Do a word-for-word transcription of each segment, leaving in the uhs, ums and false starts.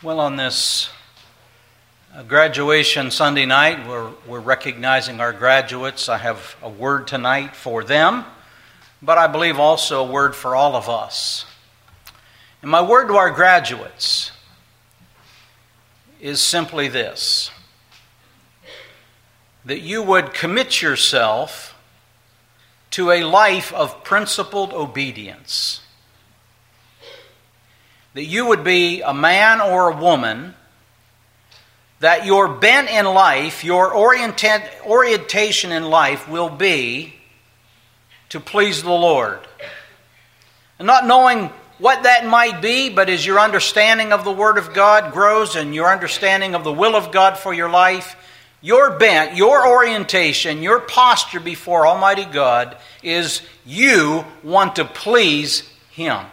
Well, on this uh, graduation Sunday night, we're, we're recognizing our graduates. I have a word tonight for them, but I believe also a word for all of us. And my word to our graduates is simply this: that you would commit yourself to a life of principled obedience. That you would be a man or a woman, that your bent in life, your orienta- orientation in life will be to please the Lord. And not knowing what that might be, but as your understanding of the Word of God grows and your understanding of the will of God for your life, your bent, your orientation, your posture before Almighty God is you want to please Him.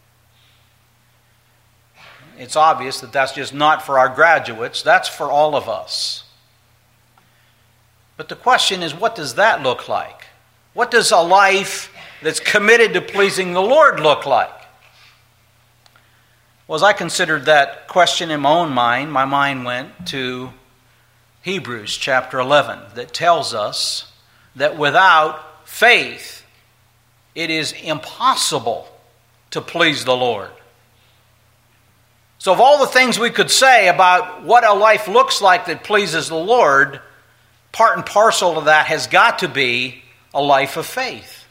It's obvious that that's just not for our graduates. That's for all of us. But the question is, what does that look like? What does a life that's committed to pleasing the Lord look like? Well, as I considered that question in my own mind, my mind went to Hebrews chapter eleven, that tells us that without faith, it is impossible to please the Lord. So of all the things we could say about what a life looks like that pleases the Lord, part and parcel of that has got to be a life of faith.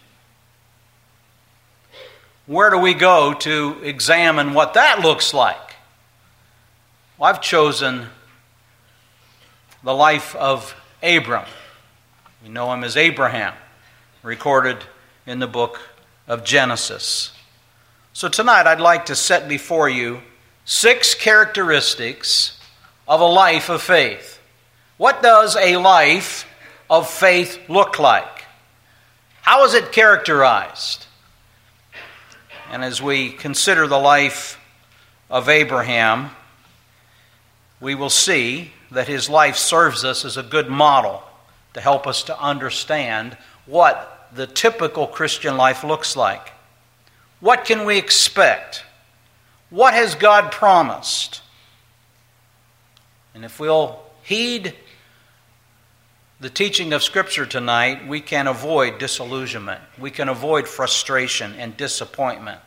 Where do we go to examine what that looks like? Well, I've chosen the life of Abram. We know him as Abraham, recorded in the book of Genesis. So tonight I'd like to set before you six characteristics of a life of faith. What does a life of faith look like? How is it characterized? And as we consider the life of Abraham, we will see that his life serves us as a good model to help us to understand what the typical Christian life looks like. What can we expect? What has God promised? And if we'll heed the teaching of Scripture tonight, we can avoid disillusionment. We can avoid frustration and disappointment.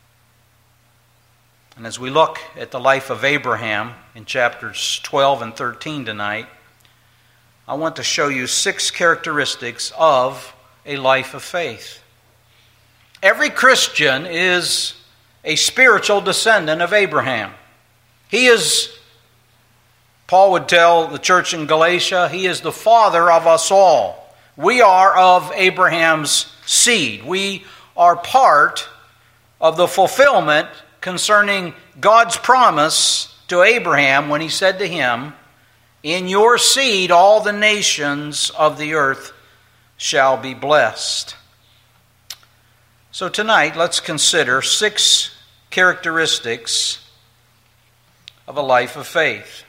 And as we look at the life of Abraham in chapters twelve and thirteen tonight, I want to show you six characteristics of a life of faith. Every Christian is a spiritual descendant of Abraham. He is, Paul would tell the church in Galatia, he is the father of us all. We are of Abraham's seed. We are part of the fulfillment concerning God's promise to Abraham when he said to him, "In your seed all the nations of the earth shall be blessed." So tonight, let's consider six characteristics of a life of faith.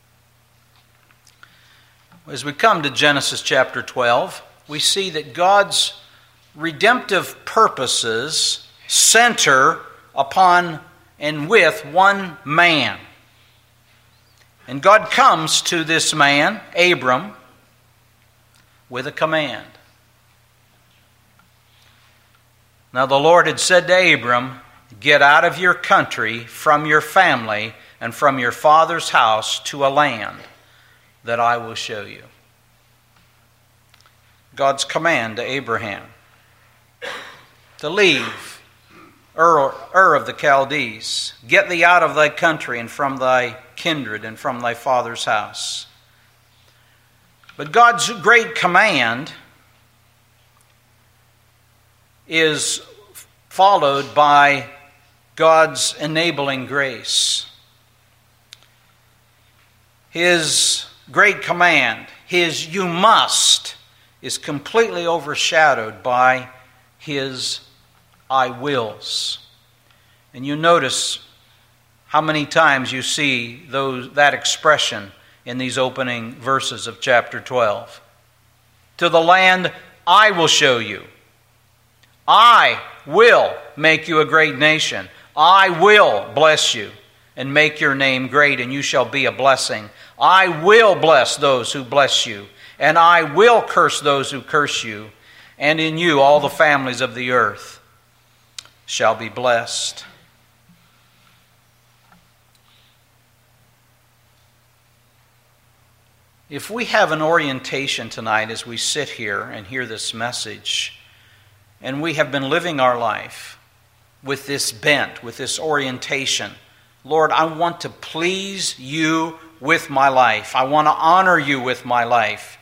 As we come to Genesis chapter twelve, we see that God's redemptive purposes center upon and with one man. And God comes to this man, Abram, with a command. Now the Lord had said to Abram, "Get out of your country, from your family, and from your father's house to a land that I will show you." God's command to Abraham to leave Ur, Ur of the Chaldees. "Get thee out of thy country and from thy kindred and from thy father's house." But God's great command is followed by God's enabling grace. His great command, his "you must," is completely overshadowed by his "I wills." And you notice how many times you see those that expression in these opening verses of chapter twelve. To the land I will show you. I will make you a great nation. I will bless you. and make your name great, and you shall be a blessing. I will bless those who bless you, and I will curse those who curse you, and in you all the families of the earth shall be blessed. If we have an orientation tonight as we sit here and hear this message, and we have been living our life with this bent, with this orientation, Lord, I want to please you with my life. I want to honor you with my life.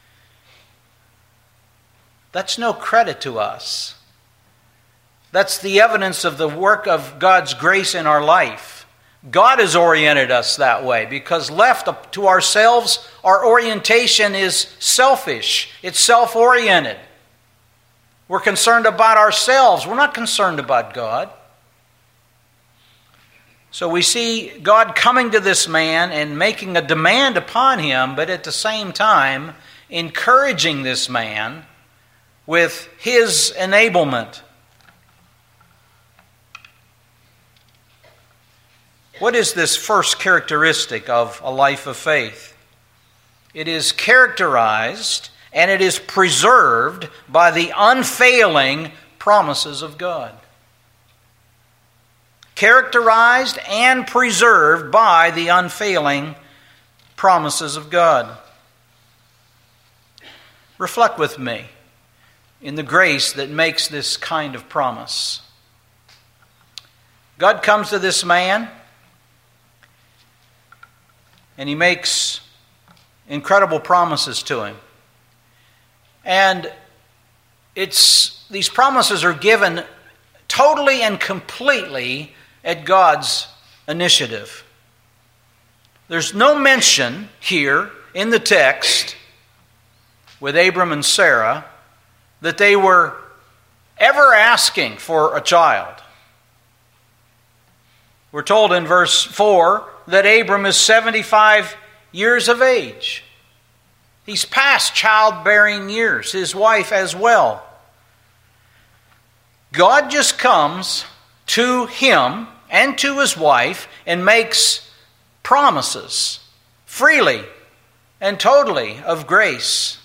That's no credit to us. That's the evidence of the work of God's grace in our life. God has oriented us that way because left up to ourselves, our orientation is selfish. It's self-oriented. We're concerned about ourselves. We're not concerned about God. So we see God coming to this man and making a demand upon him, but at the same time encouraging this man with his enablement. What is this first characteristic of a life of faith? It is characterized and it is preserved by the unfailing promises of God. Characterized and preserved by the unfailing promises of God. Reflect with me in the grace that makes this kind of promise. God comes to this man and he makes incredible promises to him. And it's these promises are given totally and completely at God's initiative. There's no mention here in the text with Abram and Sarah that they were ever asking for a child. We're told in verse four that Abram is seventy-five years of age. He's past childbearing years, his wife as well. God just comes to him and to his wife and makes promises freely and totally of grace.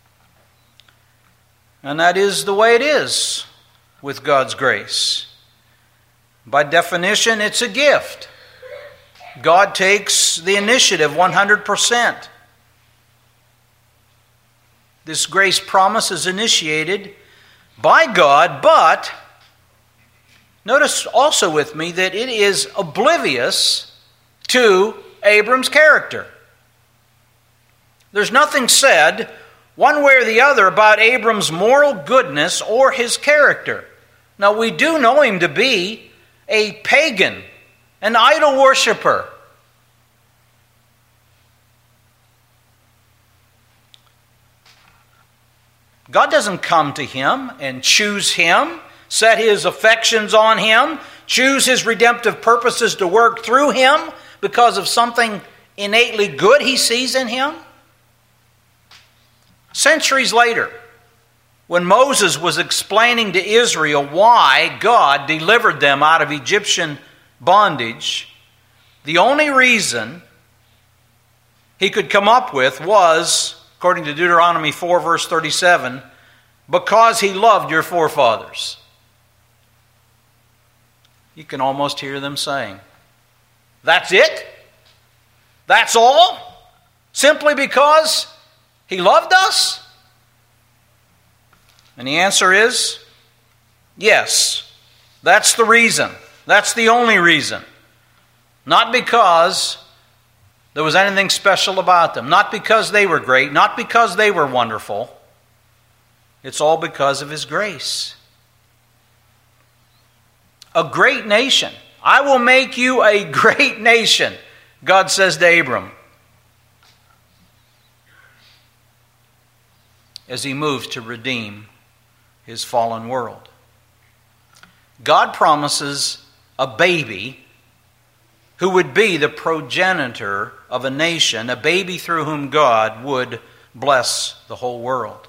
And that is the way it is with God's grace. By definition, it's a gift. God takes the initiative one hundred percent. This grace promise is initiated by God, but notice also with me that it is oblivious to Abram's character. There's nothing said one way or the other about Abram's moral goodness or his character. Now, we do know him to be a pagan, an idol worshiper. God doesn't come to him and choose him, set his affections on him, choose his redemptive purposes to work through him because of something innately good he sees in him. Centuries later, when Moses was explaining to Israel why God delivered them out of Egyptian bondage, the only reason he could come up with was, according to Deuteronomy four, verse thirty-seven, because he loved your forefathers. You can almost hear them saying, that's it? That's all? Simply because he loved us? And the answer is, yes, that's the reason. That's the only reason. Not because there was anything special about them. Not because they were great. Not because they were wonderful. It's all because of his grace. A great nation. I will make you a great nation, God says to Abram, as he moves to redeem his fallen world. God promises a baby who would be the progenitor of a nation, a baby through whom God would bless the whole world.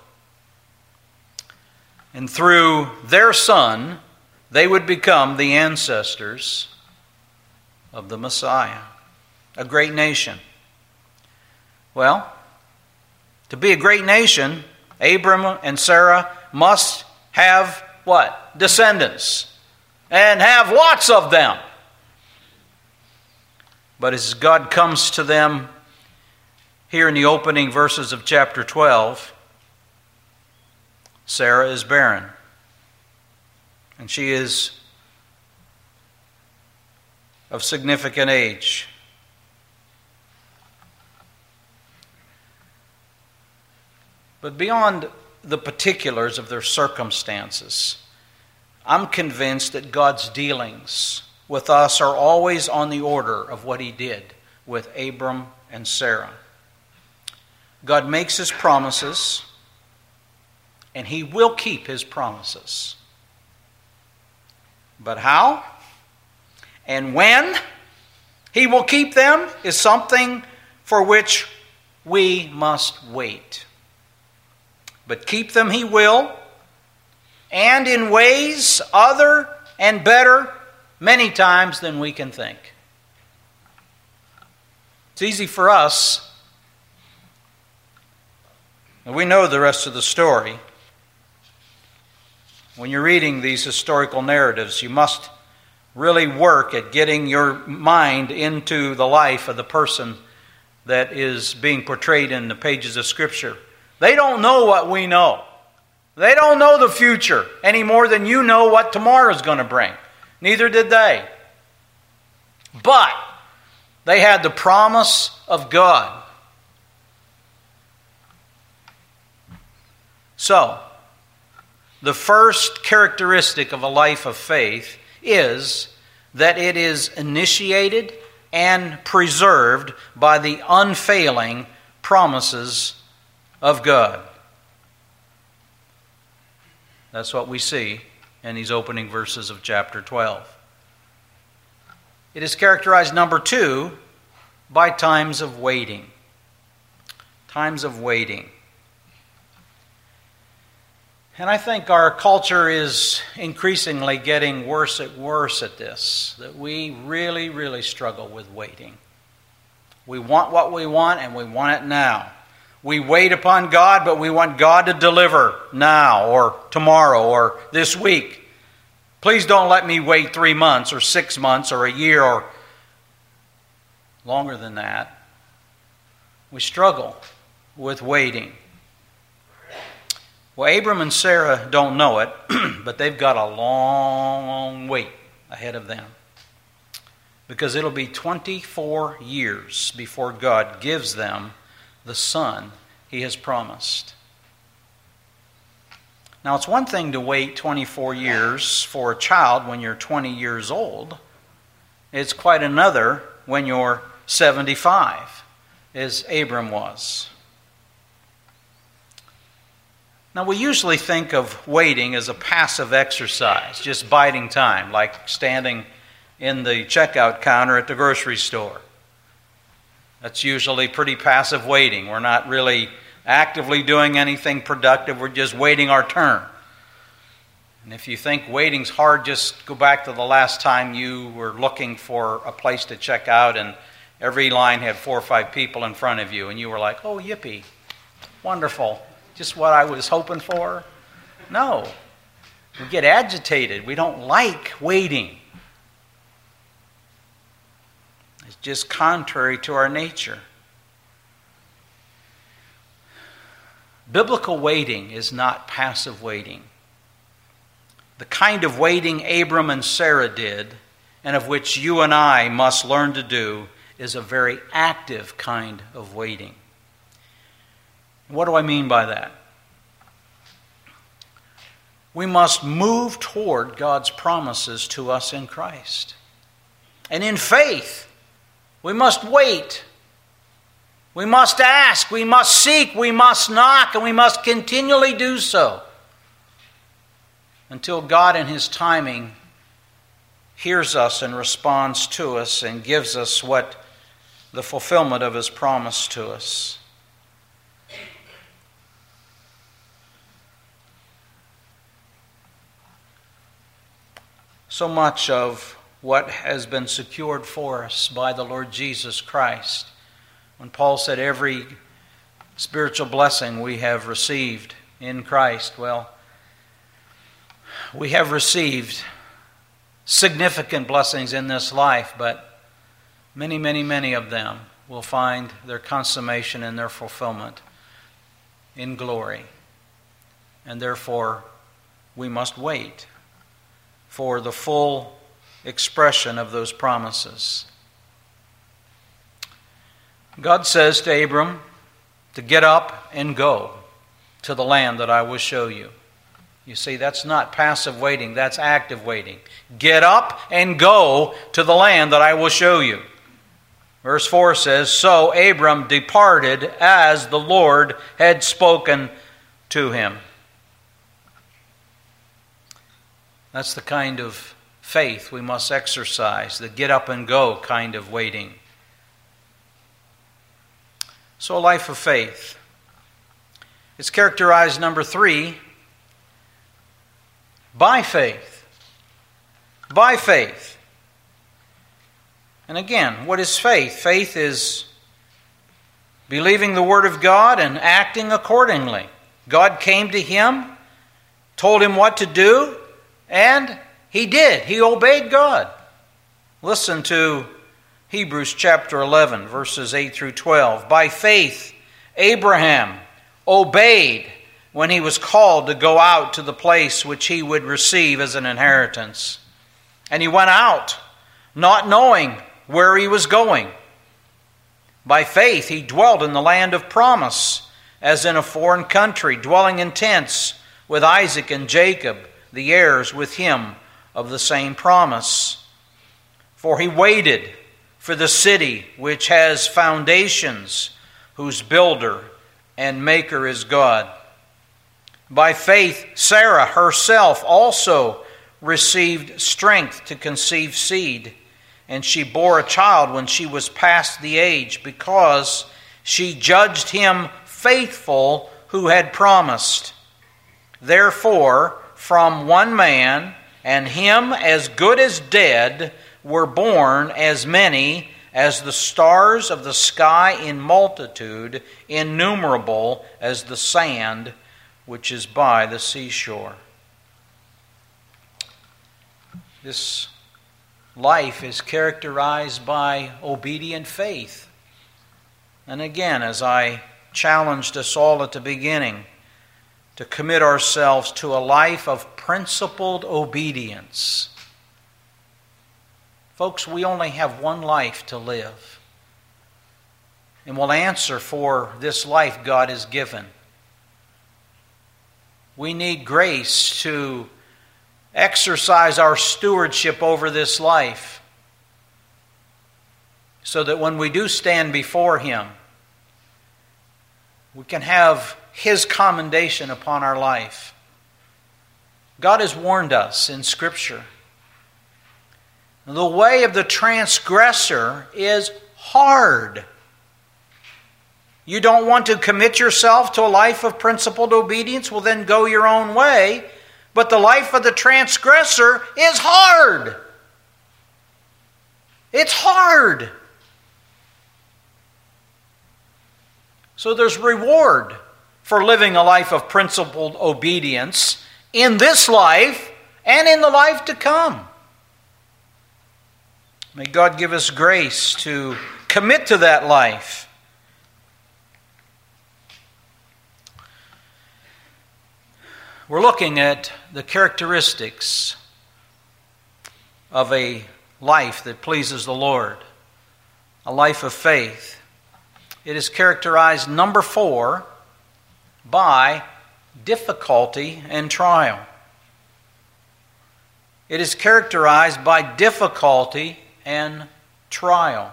And through their son, they would become the ancestors of the Messiah, a great nation. Well, to be a great nation, Abram and Sarah must have what? Descendants. And have lots of them. But as God comes to them here in the opening verses of chapter twelve, Sarah is barren. And she is of significant age. But beyond the particulars of their circumstances, I'm convinced that God's dealings with us are always on the order of what He did with Abram and Sarah. God makes His promises, and He will keep His promises. But how and when He will keep them is something for which we must wait. But keep them He will, and in ways other and better many times than we can think. It's easy for us, and we know the rest of the story. When you're reading these historical narratives, you must really work at getting your mind into the life of the person that is being portrayed in the pages of Scripture. They don't know what we know. They don't know the future any more than you know what tomorrow is going to bring. Neither did they. But they had the promise of God. So, the first characteristic of a life of faith is that it is initiated and preserved by the unfailing promises of God. That's what we see in these opening verses of chapter twelve. It is characterized, number two, by times of waiting. Times of waiting. And I think our culture is increasingly getting worse and worse at this, that we really, really struggle with waiting. We want what we want, and we want it now. We wait upon God, but we want God to deliver now or tomorrow or this week. Please don't let me wait three months or six months or a year or longer than that. We struggle with waiting. Well, Abram and Sarah don't know it, but they've got a long wait ahead of them. Because it'll be twenty-four years before God gives them the son He has promised. Now, it's one thing to wait twenty-four years for a child when you're twenty years old. It's quite another when you're seventy-five, as Abram was. Now, we usually think of waiting as a passive exercise, just biding time, like standing in the checkout counter at the grocery store. That's usually pretty passive waiting. We're not really actively doing anything productive. We're just waiting our turn. And if you think waiting's hard, just go back to the last time you were looking for a place to check out and every line had four or five people in front of you and you were like, oh, yippee, wonderful. Just what I was hoping for? No. We get agitated. We don't like waiting. It's just contrary to our nature. Biblical waiting is not passive waiting. The kind of waiting Abram and Sarah did, and of which you and I must learn to do, is a very active kind of waiting. What do I mean by that? We must move toward God's promises to us in Christ. And in faith, we must wait. We must ask, we must seek, we must knock, and we must continually do so until God in His timing hears us and responds to us and gives us what the fulfillment of His promise to us. So much of what has been secured for us by the Lord Jesus Christ. When Paul said every spiritual blessing we have received in Christ, well, we have received significant blessings in this life, but many, many, many of them will find their consummation and their fulfillment in glory. And therefore, we must wait for the full expression of those promises. God says to Abram to get up and go to the land that I will show you. You see, that's not passive waiting, that's active waiting. Get up and go to the land that I will show you. Verse four says, so Abram departed as the Lord had spoken to him. That's the kind of faith we must exercise, the get up and go kind of waiting. So a life of faith. It's characterized, number three, by faith. By faith. And again, what is faith? Faith is believing the Word of God and acting accordingly. God came to him, told him what to do, and he did. He obeyed God. Listen to Hebrews chapter eleven, verses eight through twelve. By faith, Abraham obeyed when he was called to go out to the place which he would receive as an inheritance. And he went out, not knowing where he was going. By faith, he dwelt in the land of promise, as in a foreign country, dwelling in tents with Isaac and Jacob, the heirs with him of the same promise. For he waited for the city which has foundations, whose builder and maker is God. By faith, Sarah herself also received strength to conceive seed, and she bore a child when she was past the age, because she judged him faithful who had promised. Therefore, from one man, and him as good as dead, were born as many as the stars of the sky in multitude, innumerable as the sand which is by the seashore. This life is characterized by obedient faith. And again, as I challenged us all at the beginning, to commit ourselves to a life of principled obedience. Folks, we only have one life to live. And we'll answer for this life God has given. We need grace to exercise our stewardship over this life, so that when we do stand before Him, we can have His commendation upon our life. God has warned us in Scripture. The way of the transgressor is hard. You don't want to commit yourself to a life of principled obedience? Well, then go your own way. But the life of the transgressor is hard. It's hard. So there's reward for living a life of principled obedience in this life and in the life to come. May God give us grace to commit to that life. We're looking at the characteristics of a life that pleases the Lord, a life of faith. It is characterized, number four, by difficulty and trial. It is characterized by difficulty and trial.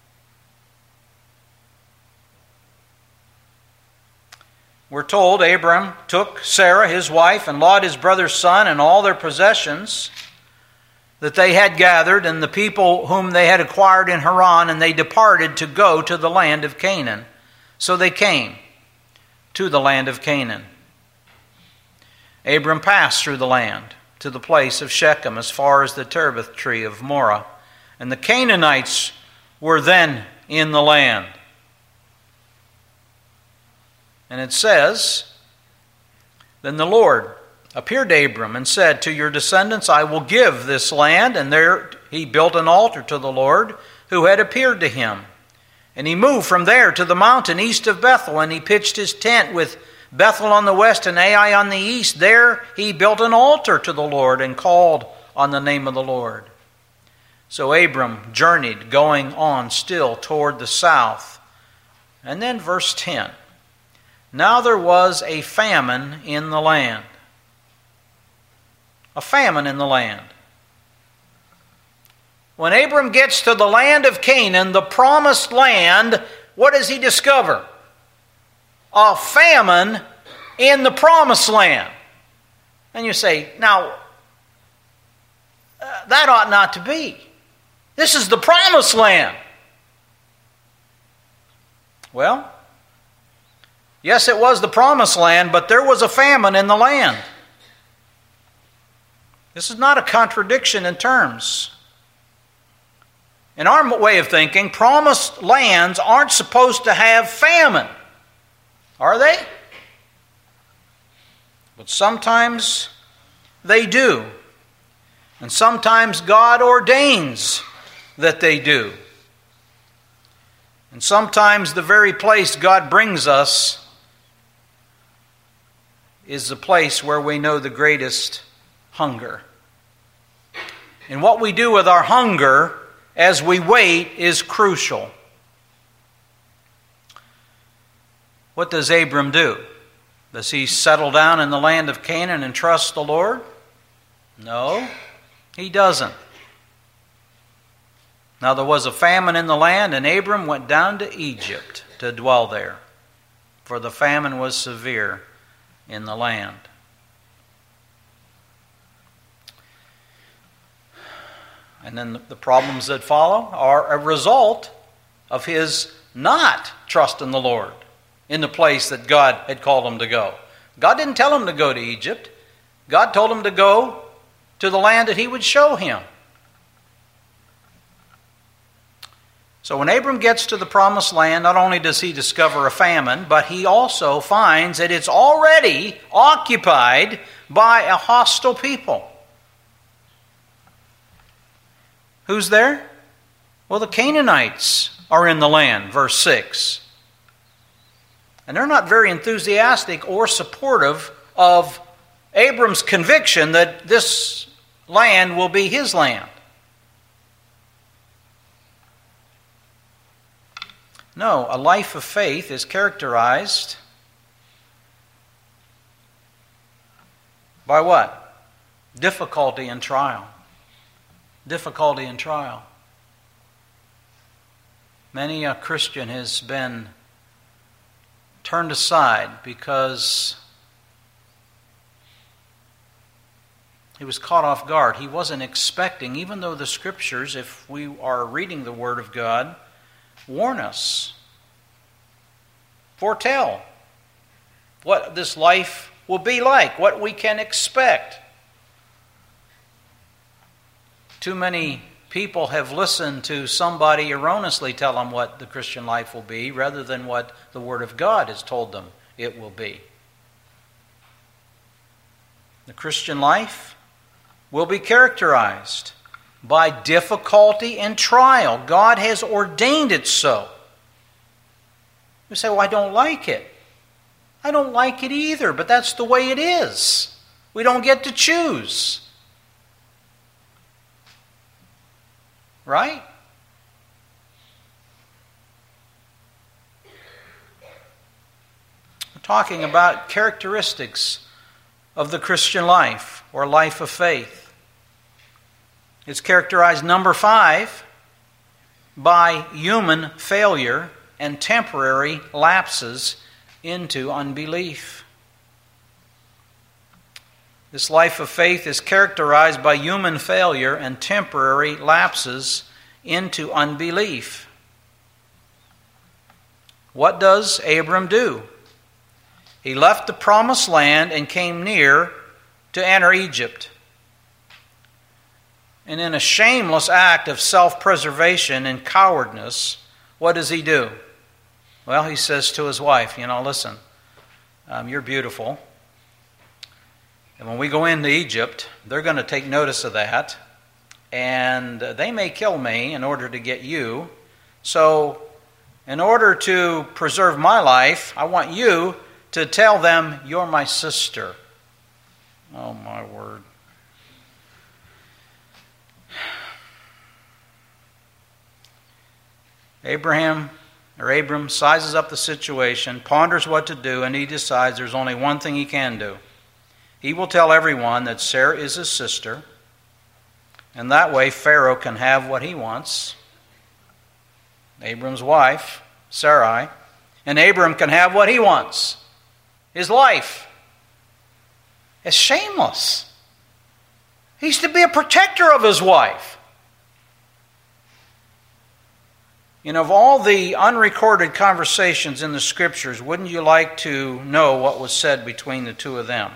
We're told Abram took Sarah, his wife, and Lot, his brother's son, and all their possessions that they had gathered, and the people whom they had acquired in Haran, and they departed to go to the land of Canaan. So they came to the land of Canaan. Abram passed through the land, to the place of Shechem, as far as the terebinth tree of Moreh. And the Canaanites were then in the land. And it says, Then the Lord appeared to Abram and said, To your descendants I will give this land. And there he built an altar to the Lord, who had appeared to him. And he moved from there to the mountain east of Bethel, and he pitched his tent with Bethel on the west and Ai on the east. There he built an altar to the Lord and called on the name of the Lord. So Abram journeyed, going on still toward the south. And then verse ten. Now there was a famine in the land. A famine in the land. When Abram gets to the land of Canaan, the promised land, what does he discover? A famine in the promised land. And you say, now, uh, that ought not to be. This is the promised land. Well, yes, it was the promised land, but there was a famine in the land. This is not a contradiction in terms. In our way of thinking, promised lands aren't supposed to have famine, are they? But sometimes they do. And sometimes God ordains that they do. And sometimes the very place God brings us is the place where we know the greatest hunger. And what we do with our hunger as we wait is crucial. What does Abram do? Does he settle down in the land of Canaan and trust the Lord? No, he doesn't. Now there was a famine in the land, and Abram went down to Egypt to dwell there, for the famine was severe in the land. And then the problems that follow are a result of his not trusting the Lord in the place that God had called him to go. God didn't tell him to go to Egypt. God told him to go to the land that he would show him. So when Abram gets to the promised land, not only does he discover a famine, but he also finds that it's already occupied by a hostile people. Who's there? Well, the Canaanites are in the land, verse six. And they're not very enthusiastic or supportive of Abram's conviction that this land will be his land. No, a life of faith is characterized by what? Difficulty and trial. Difficulty and trial. Many a Christian has been turned aside because he was caught off guard. He wasn't expecting, even though the Scriptures, if we are reading the Word of God, warn us, foretell what this life will be like, what we can expect. Too many people have listened to somebody erroneously tell them what the Christian life will be rather than what the Word of God has told them it will be. The Christian life will be characterized by difficulty and trial. God has ordained it so. You say, well, I don't like it. I don't like it either, but that's the way it is. We don't get to choose. Right? We're talking about characteristics of the Christian life or life of faith. It's characterized, number five, by human failure and temporary lapses into unbelief. This life of faith is characterized by human failure and temporary lapses into unbelief. What does Abram do? He left the promised land and came near to enter Egypt. And in a shameless act of self-preservation and cowardness, what does he do? Well, he says to his wife, you know, listen, um, you're beautiful. And when we go into Egypt, they're going to take notice of that. And they may kill me in order to get you. So in order to preserve my life, I want you to tell them you're my sister. Oh, my word. Abraham, or Abram, sizes up the situation, ponders what to do, and he decides there's only one thing he can do. He will tell everyone that Sarah is his sister, and that way Pharaoh can have what he wants, Abram's wife, Sarai, and Abram can have what he wants, his life. It's shameless. He's to be a protector of his wife. You know, of all the unrecorded conversations in the Scriptures, wouldn't you like to know what was said between the two of them?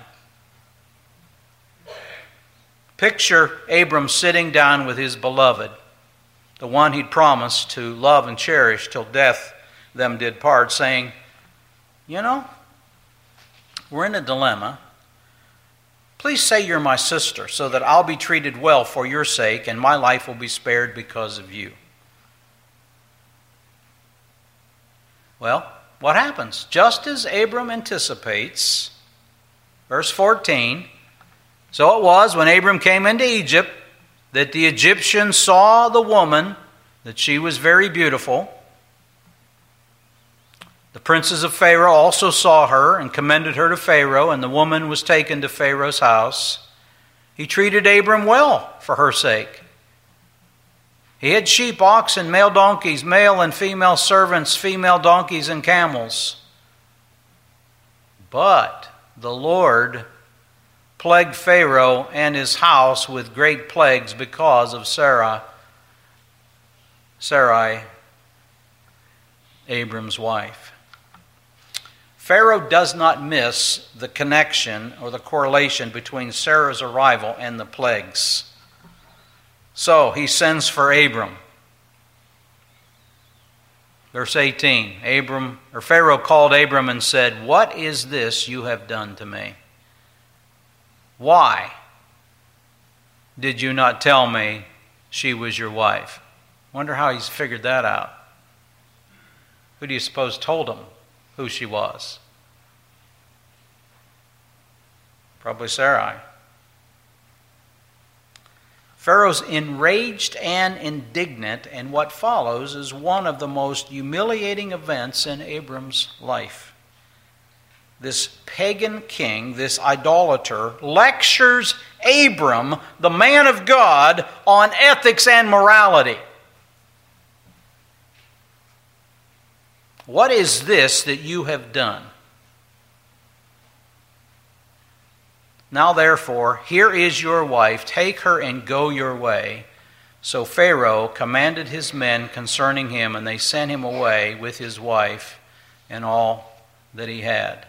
Picture Abram sitting down with his beloved, the one he'd promised to love and cherish till death them did part, saying, you know, we're in a dilemma. Please say you're my sister so that I'll be treated well for your sake and my life will be spared because of you. Well, what happens? Just as Abram anticipates, verse fourteen, so it was when Abram came into Egypt that the Egyptians saw the woman, that she was very beautiful. The princes of Pharaoh also saw her and commended her to Pharaoh, and the woman was taken to Pharaoh's house. He treated Abram well for her sake. He had sheep, oxen, male donkeys, male and female servants, female donkeys and camels. But the Lord plagued Pharaoh and his house with great plagues because of Sarah, Sarai, Abram's wife. Pharaoh does not miss the connection or the correlation between Sarah's arrival and the plagues. So he sends for Abram. Verse eighteen, Abram or Pharaoh called Abram and said, "What is this you have done to me? Why did you not tell me she was your wife?" Wonder how he's figured that out. Who do you suppose told him who she was? Probably Sarai. Pharaoh's enraged and indignant, and what follows is one of the most humiliating events in Abram's life. This pagan king, this idolater, lectures Abram, the man of God, on ethics and morality. What is this that you have done? Now therefore, here is your wife, take her and go your way. So Pharaoh commanded his men concerning him, and they sent him away with his wife and all that he had.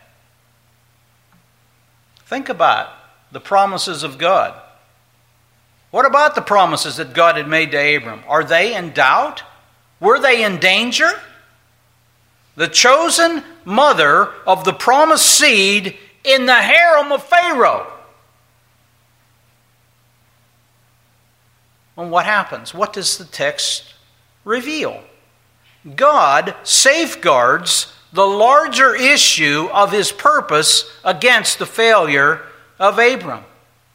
Think about the promises of God. What about the promises that God had made to Abram? Are they in doubt? Were they in danger? The chosen mother of the promised seed in the harem of Pharaoh. And what happens? What does the text reveal? God safeguards the larger issue of his purpose against the failure of Abram.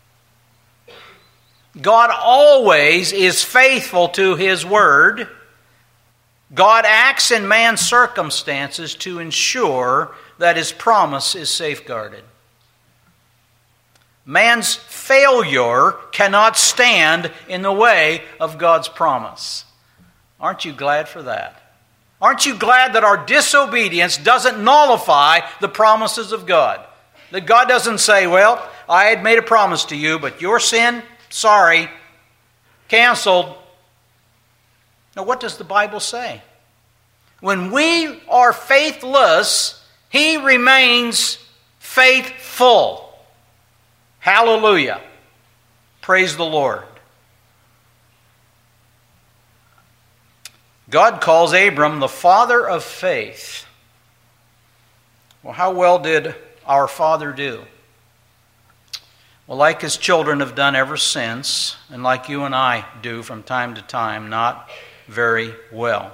God always is faithful to his word. God acts in man's circumstances to ensure that his promise is safeguarded. Man's failure cannot stand in the way of God's promise. Aren't you glad for that? Aren't you glad that our disobedience doesn't nullify the promises of God? That God doesn't say, well, I had made a promise to you, but your sin, sorry, canceled. Now, what does the Bible say? When we are faithless, he remains faithful. Hallelujah. Praise the Lord. God calls Abram the father of faith. Well, how well did our father do? Well, like his children have done ever since, and like you and I do from time to time, not very well.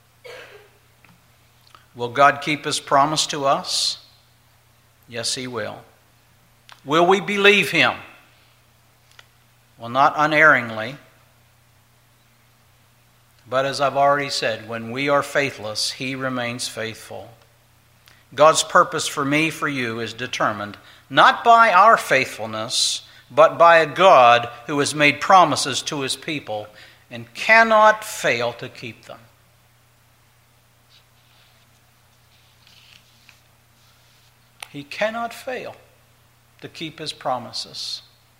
Will God keep his promise to us? Yes, he will. Will we believe him? Well, not unerringly. But as I've already said, when we are faithless, he remains faithful. God's purpose for me, for you, is determined not by our faithfulness, but by a God who has made promises to his people and cannot fail to keep them. He cannot fail to keep his promises.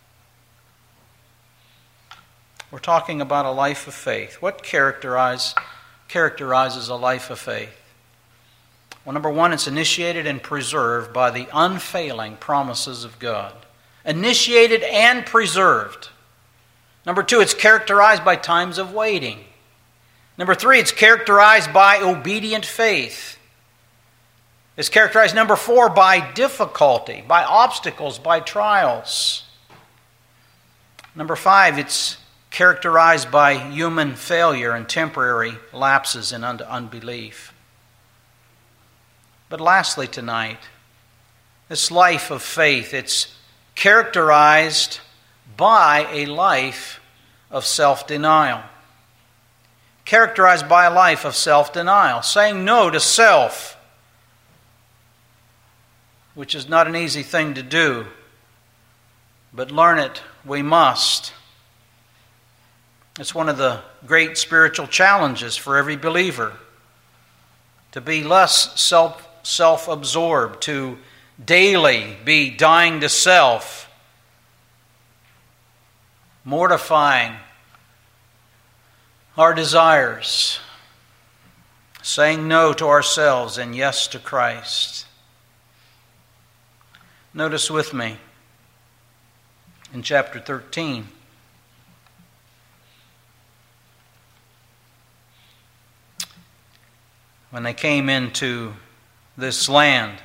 We're talking about a life of faith. What characterize, characterizes a life of faith? Well, number one, it's initiated and preserved by the unfailing promises of God. Initiated and preserved. Number two, it's characterized by times of waiting. Number three, it's characterized by obedient faith. It's characterized, number four, by difficulty, by obstacles, by trials. Number five, it's characterized by human failure and temporary lapses in unbelief. But lastly tonight, this life of faith, it's characterized by a life of self-denial. Characterized by a life of self-denial, saying no to self, which is not an easy thing to do, but learn it we must. It's one of the great spiritual challenges for every believer, to be less self self-absorbed, to daily be dying to self, mortifying our desires, saying no to ourselves and yes to Christ. Notice with me in chapter thirteen. When they came into this land,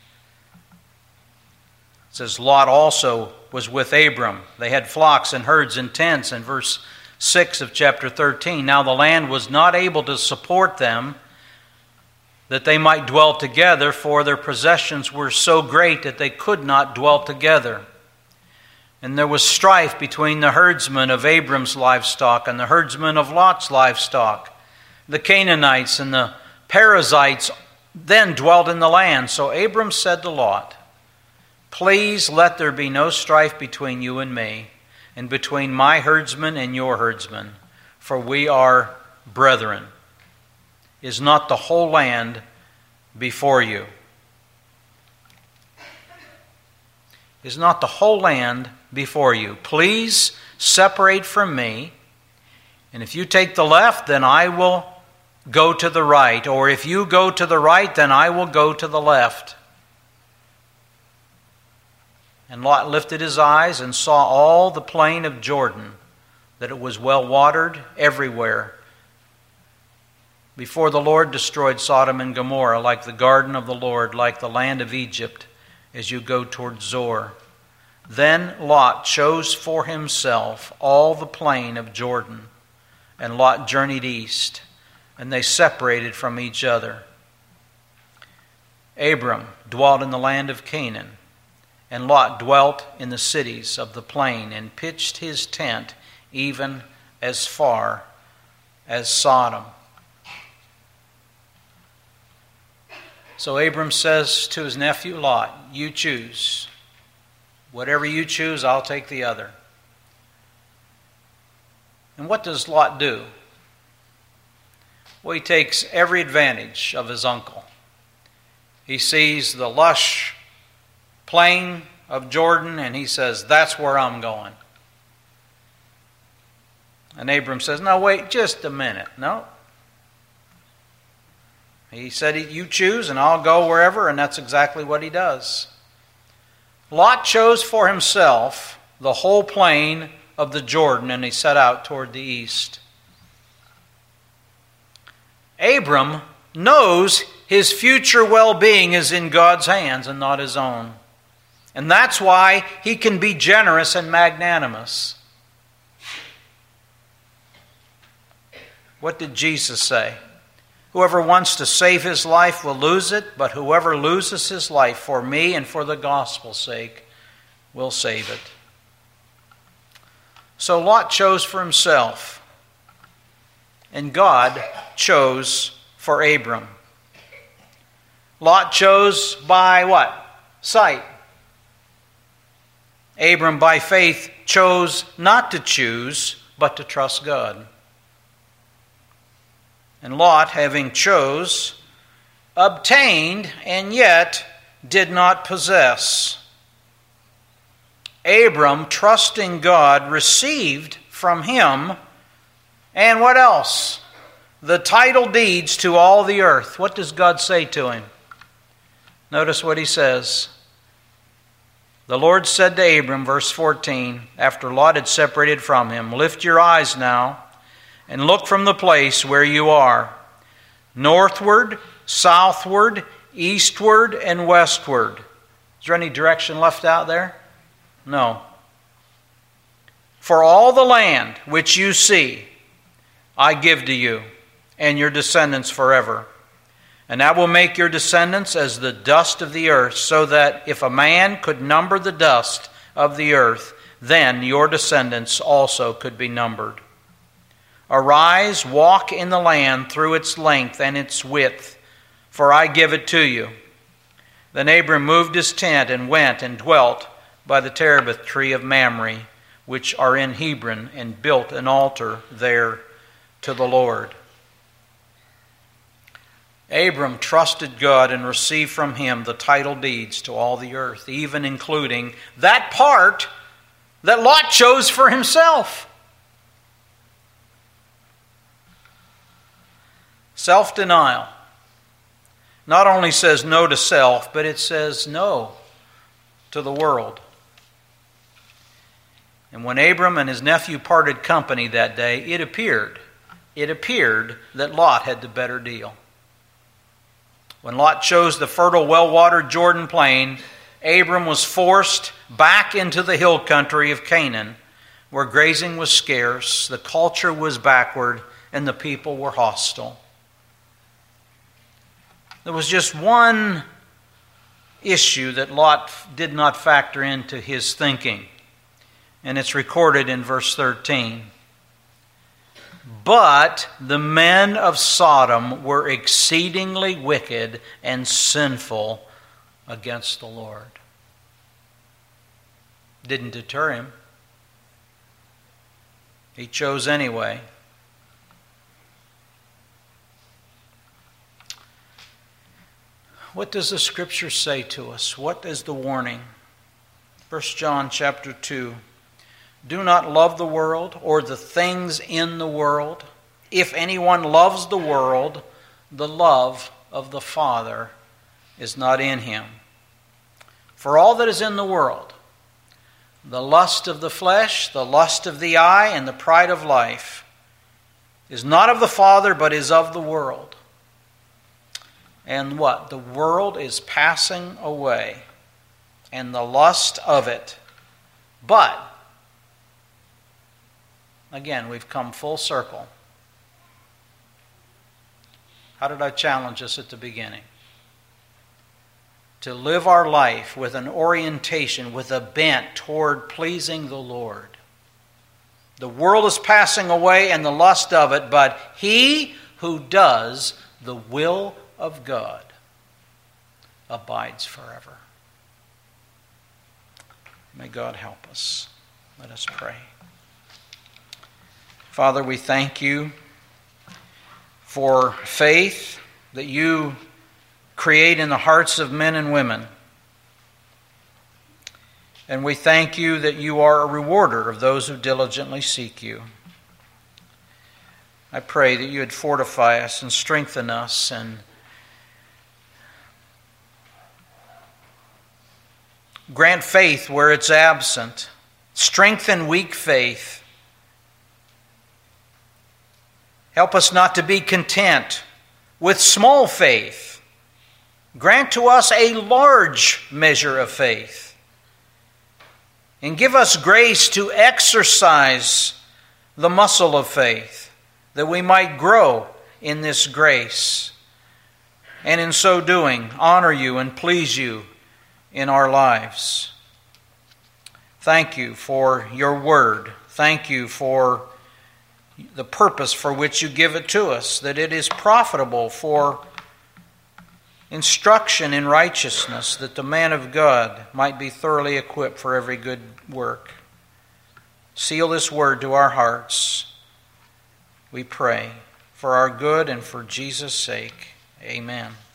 it says Lot also was with Abram. They had flocks and herds and tents in verse six of chapter thirteen. Now the land was not able to support them, that they might dwell together, for their possessions were so great that they could not dwell together. And there was strife between the herdsmen of Abram's livestock and the herdsmen of Lot's livestock. The Canaanites and the Perizzites then dwelt in the land. So Abram said to Lot, "Please let there be no strife between you and me, and between my herdsmen and your herdsmen, for we are brethren. Is not the whole land before you?" Is not the whole land before you? Please separate from me, and if you take the left, then I will go to the right, or if you go to the right, then I will go to the left. And Lot lifted his eyes and saw all the plain of Jordan, that it was well watered everywhere, before the Lord destroyed Sodom and Gomorrah, like the garden of the Lord, like the land of Egypt, as you go toward Zoar. Then Lot chose for himself all the plain of Jordan, and Lot journeyed east, and they separated from each other. Abram dwelt in the land of Canaan, and Lot dwelt in the cities of the plain, and pitched his tent even as far as Sodom. So Abram says to his nephew Lot, "You choose. Whatever you choose, I'll take the other." And what does Lot do? Well, he takes every advantage of his uncle. He sees the lush plain of Jordan, and he says, "That's where I'm going." And Abram says, "No, wait just a minute. No." He said, "You choose, and I'll go wherever," and that's exactly what he does. Lot chose for himself the whole plain of the Jordan, and he set out toward the east. Abram knows his future well-being is in God's hands and not his own. And that's why he can be generous and magnanimous. What did Jesus say? Whoever wants to save his life will lose it, but whoever loses his life for me and for the gospel's sake will save it. So Lot chose for himself, and God chose for Abram. Lot chose by what? Sight. Abram, by faith, chose not to choose, but to trust God. And Lot, having chose, obtained, and yet did not possess. Abram, trusting God, received from him, and what else? The title deeds to all the earth. What does God say to him? Notice what he says. The Lord said to Abram, verse fourteen, after Lot had separated from him, lift your eyes now, and look from the place where you are, northward, southward, eastward, and westward. Is there any direction left out there? No. For all the land which you see, I give to you, and your descendants forever. And I will make your descendants as the dust of the earth, so that if a man could number the dust of the earth, then your descendants also could be numbered. Arise, walk in the land through its length and its width, for I give it to you. Then Abram moved his tent and went and dwelt by the terebinth tree of Mamre, which are in Hebron, and built an altar there to the Lord. Abram trusted God and received from him the title deeds to all the earth, even including that part that Lot chose for himself. Self-denial not only says no to self, but it says no to the world. And when Abram and his nephew parted company that day, it appeared, it appeared that Lot had the better deal. When Lot chose the fertile, well-watered Jordan plain, Abram was forced back into the hill country of Canaan, where grazing was scarce, the culture was backward, and the people were hostile. There was just one issue that Lot did not factor into his thinking, and it's recorded in verse thirteen. But the men of Sodom were exceedingly wicked and sinful against the Lord. Didn't deter him. He chose anyway. What does the Scripture say to us? What is the warning? First John chapter two. Do not love the world or the things in the world. If anyone loves the world, the love of the Father is not in him. For all that is in the world, the lust of the flesh, the lust of the eye, and the pride of life, is not of the Father, but is of the world. And what? The world is passing away, and the lust of it. But again, we've come full circle. How did I challenge us at the beginning? To live our life with an orientation, with a bent toward pleasing the Lord. The world is passing away and the lust of it, but he who does the will of God abides forever. May God help us. Let us pray. Father, we thank you for faith that you create in the hearts of men and women. And we thank you that you are a rewarder of those who diligently seek you. I pray that you would fortify us and strengthen us and grant faith where it's absent. Strengthen weak faith. Help us not to be content with small faith, grant to us a large measure of faith. And give us grace to exercise the muscle of faith, that we might grow in this grace, and in so doing, honor you and please you in our lives. Thank you for your word. Thank you for the purpose for which you give it to us, that it is profitable for instruction in righteousness, that the man of God might be thoroughly equipped for every good work. Seal this word to our hearts, we pray, for our good and for Jesus' sake. Amen.